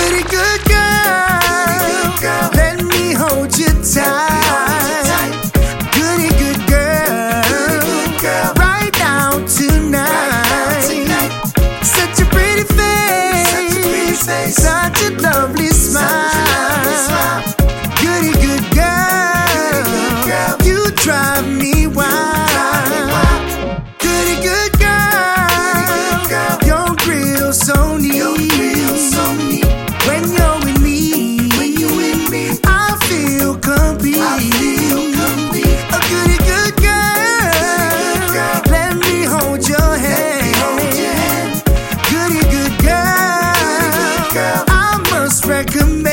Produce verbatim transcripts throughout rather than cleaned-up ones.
Goody good girl, let me hold you tight. Goody good girl, right now tonight. Such a pretty face, such a lovely smile. Goody good girl, you drive me wild. Goody good girl, your grill so neat. When you're with me, I feel complete. A goody good girl, let me hold your hand. Goody good girl, I must recommend.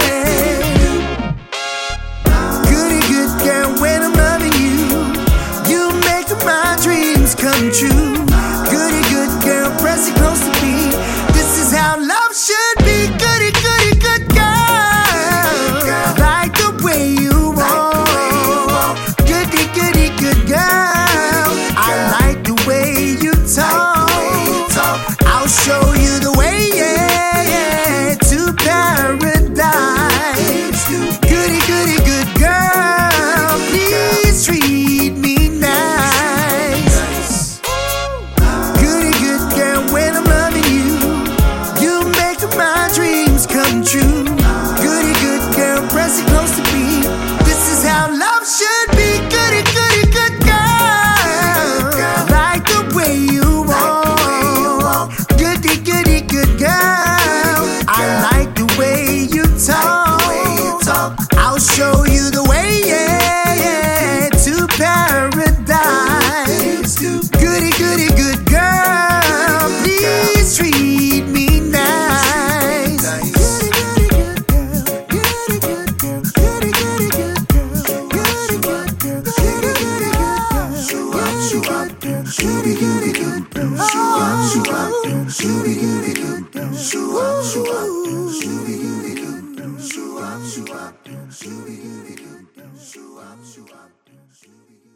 Goody good girl, when I'm loving you, you make my dreams come true. Goody good girl, press it close to me. This is how love should be. Goody goody good girl, like the way you walk. Goody goody good girl, I like the way you talk. I'll show you the way, yeah, yeah, to paradise. Goody goody good girl, please treat me nice. Goody good girl, when I'm loving you, you make my dreams come true. Goody good girl, press it close to me. This is how love should be. Goody goody good girl, like the way you walk. Goody goody good girl, I like the way you talk. I'll show you the way, yeah, yeah, to paradise. Goody goody good girl, please treat me nice. Goody goody good girl, goody goody good girl, goody goody good girl, goody goody good girl, goody goody good girl, goody goody good girl, shoo up, shoo up, shooby goody good girl, shoo up, shoo up, shooby goody good girl, shoo up, shoo up, shooby.